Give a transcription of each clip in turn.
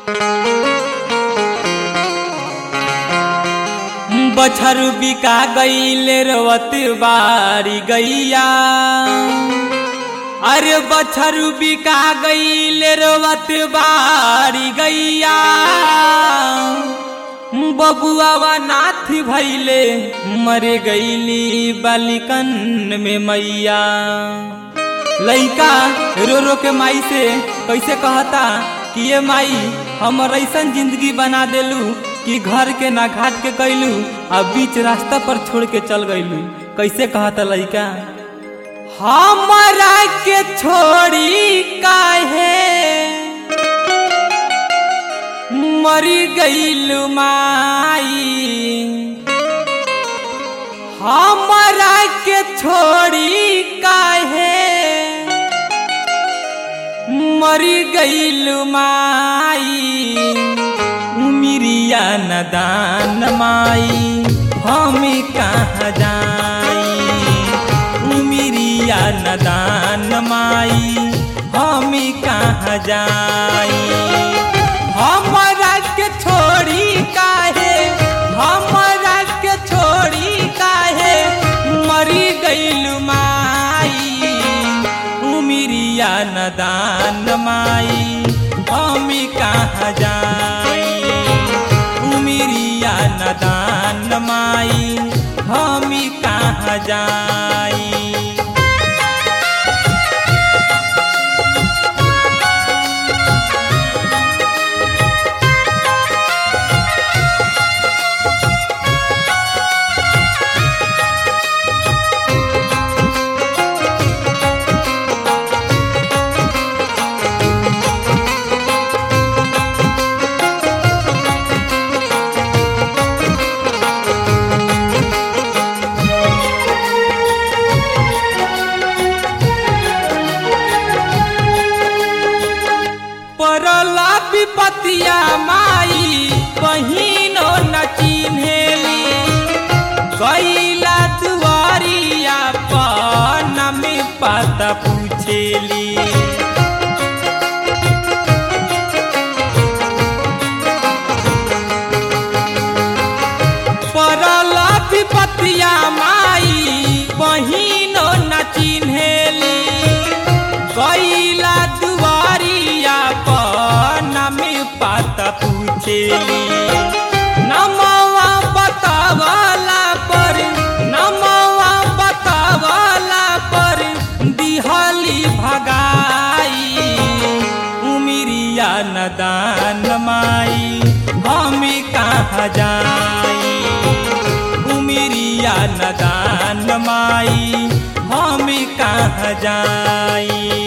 बछरू बिका गईले रोवत बारी गैया। अरे बछरू बिका गईले रोवत बारी गैया। बबुआ नाथ भैले मरे गईली बालिकन में मैया। लइका रो रो के माई से कैसे कहता कि ये माई हमर ऐसन जिंदगी बना देलू कि घर के ना घाट के कैलू आ बीच रास्ता पर छोड़ के चल गईलू। कैसे कहता लइका, हमरा के छोड़ी काहे मरी गईलू माई। हमरा के छोड़ी काहे मरी गईलू माई। उमिरिया नदान माई हम कहाँ जाई। उमिरिया नदान माई हम कहाँ जाई। हमरा के छोड़ी काहे, हमरा के छोड़ी काहे मरी गईलू माई। उमिरिया नदान माई हम कहाँ जाई। उमिरिया नदान माई हम कहाँ जाई। परला विपतिया माई बहिनो न चिन्हेली। कैला दुआरिया पर में पता पूछेली। परला विपतिया माई बहिनो न चिन्हेली। कैला दुआरिया में पता पूछेली। नमवा बतावला पर, नमवा बतावला पर दिहली भगाई। उमिरिया नदान माई हम कहाँ जाई। उमिरिया नदान माई हम कहाँ जाई।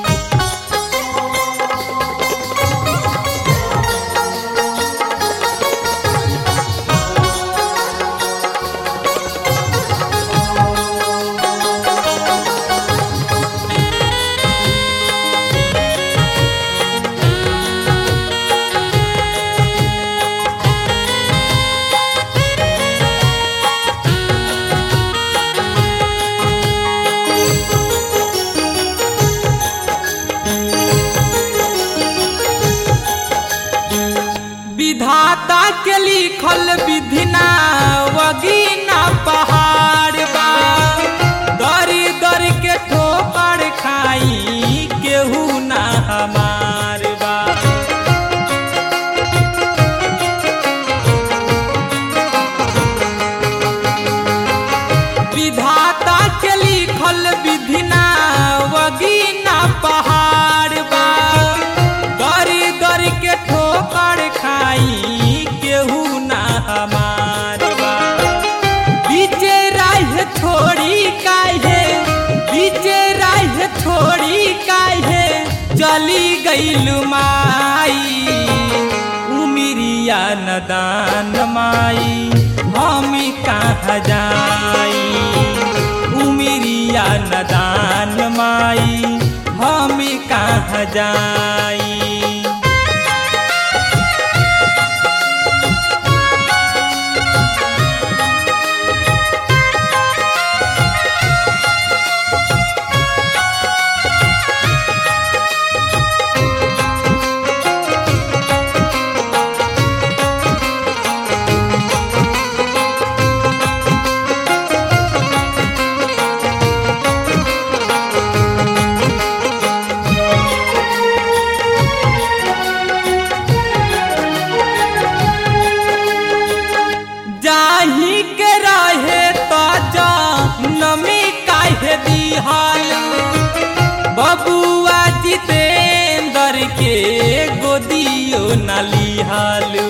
विधाता के लिखल विधिना वगीना पहाड़ बा। दरी दर के ठोकर खाई केहू ना हमार बा। विधाता के लिखल विधिना वगीना पहाड़ बा। दरी दर के ठोकर खाई केहू ना हमार बा। बीचे राह छोड़ी काहे, बीचे राह छोड़ी काहे चली गईलू माई। उमिरिया नदान माई हम कहाँ जाई। उमिरिया नदान माई हम कहाँ जाई। नाली हालू।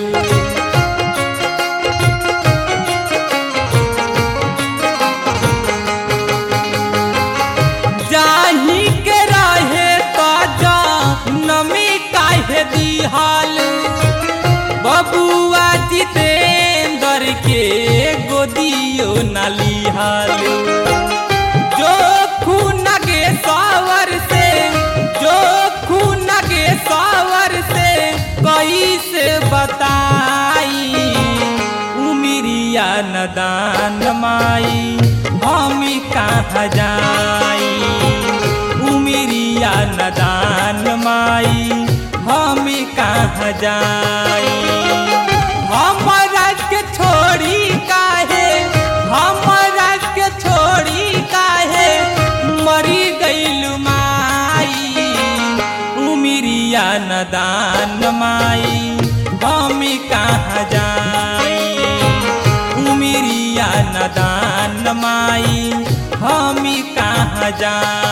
जाही के रहे तो नमी काहे दिहालू। बबुआ जितेंद्र के गोदियो नाली हालू। जो खून के सावर से, जो खून के सावर से कैसे बताई। उमिरिया नदान माई हम कहाँ जाई। उमिरिया नदान माई हम कहाँ जाई। हमरा के छोड़ी काहे, हमरा के छोड़ी काहे मरी गइलु माई। उमिरिया नदान माई हम कहाँ जाई। उमिरिया नदान माई हम कहाँ जाई।